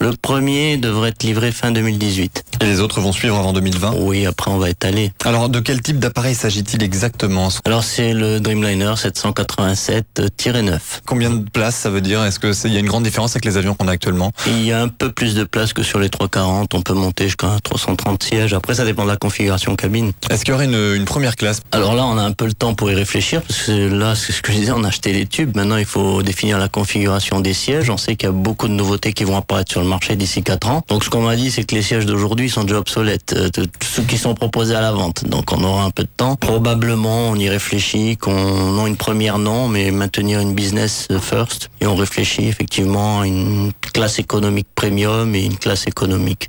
Le premier devrait être livré fin 2018. Et les autres vont suivre avant 2020? Oui, après on va étaler. Alors, de quel type d'appareil s'agit-il exactement? Alors c'est le Dreamliner 787-9. Combien de places ça veut dire? Est-ce que il y a une grande différence avec les avions qu'on a actuellement? Il y a un peu plus de place que sur les 340. On peut monter jusqu'à 330 sièges. Après, ça dépend de la configuration cabine. Est-ce qu'il y aurait une première classe? Alors là, on a un peu le temps pour y réfléchir parce que là, c'est ce que je disais, on a acheté les tubes. Maintenant, il faut définir la configuration des sièges. On sait qu'il y a beaucoup de nouveautés qui vont apparaître sur le marché d'ici 4 ans. Donc, ce qu'on m'a dit, c'est que les sièges d'aujourd'hui sont déjà obsolètes, ceux qui sont proposés à la vente. Donc, on aura un peu de temps. Probablement, on y réfléchit, qu'on ait une première non, mais maintenir une business first. Et on réfléchit effectivement à une classe économique premium et une classe économique.